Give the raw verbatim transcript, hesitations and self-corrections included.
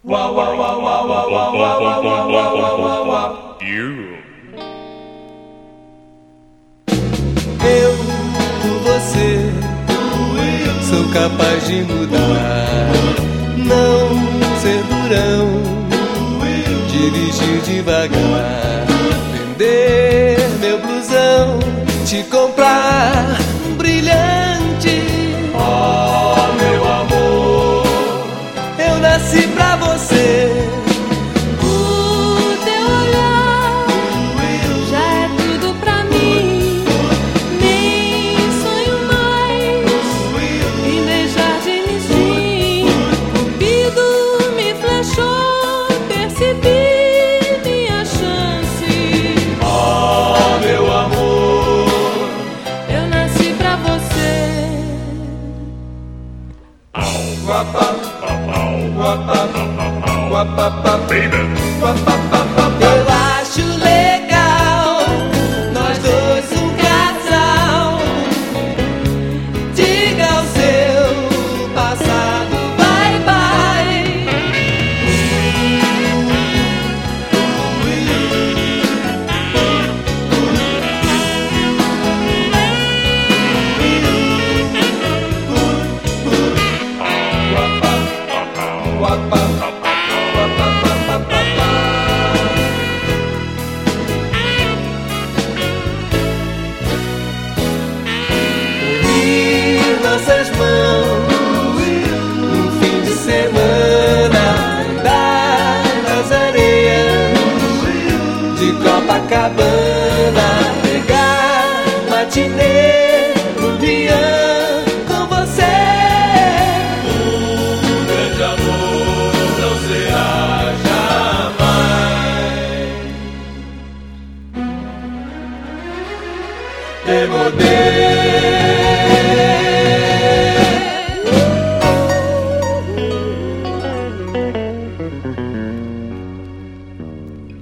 Uau, uau, uau, uau, uau, uau, uau, uau, uau, uau, uau, uau. Eu, por você, sou capaz de mudar. Não ser durão, dirigir devagar, vender meu blusão, te comprar um brilhante. Oh, meu amor, eu nasci pra você. O teu olhar já é tudo pra mim. Nem sonho mais em deixar de existir. Cupido me flechou, percebi minha chance. oh, meu amor, Eu nasci pra você. Eu acho legal nós dois um casal. Diga ao seu passado bye bye. Unir nossas mãos um fim de semana, andar nas areias de Copacabana, pegar matinê no Rian com você. um grande amor não será jamais. Demodê.